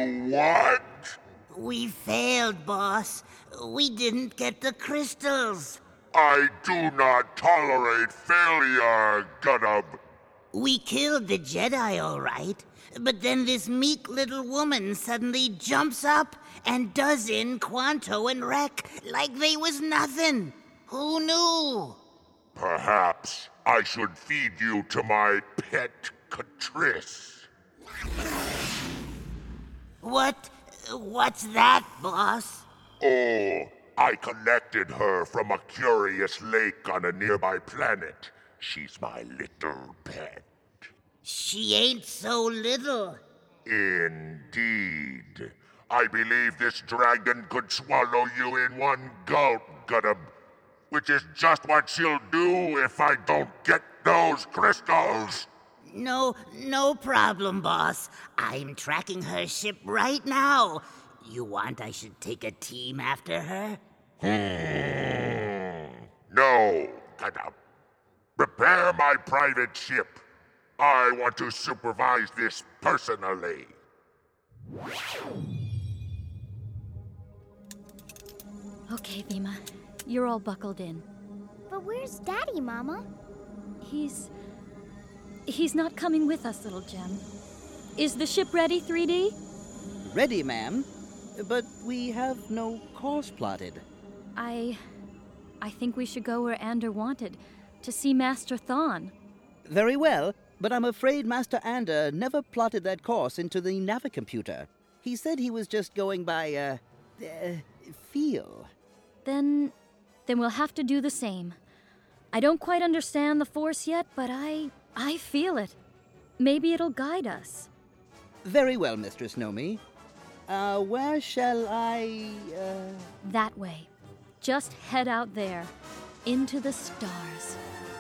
You what? We failed, boss. We didn't get the crystals. I do not tolerate failure, Gundam. We killed the Jedi, all right. But then this meek little woman suddenly jumps up and does in Quanto and Rek like they was nothing. Who knew? Perhaps I should feed you to my pet Catrice. What's that, boss? Oh, I collected her from a curious lake on a nearby planet. She's my little pet. She ain't so little. Indeed. I believe this dragon could swallow you in one gulp, Gundam. Which is just what she'll do if I don't get those crystals. No problem, boss. I'm tracking her ship right now. You want I should take a team after her? No, Gundam. Prepare my private ship. I want to supervise this personally. Okay, Vima. You're all buckled in. But where's Daddy, Mama? He's not coming with us, little gem. Is the ship ready, 3D? Ready, ma'am. But we have no course plotted. I think we should go where Ander wanted, to see Master Thawne. Very well, but I'm afraid Master Ander never plotted that course into the Navicomputer. He said he was just going by, feel. Then we'll have to do the same. I don't quite understand the Force yet, but I feel it. Maybe it'll guide us. Very well, Mistress Nomi. Where shall I, That way. Just head out there, into the stars.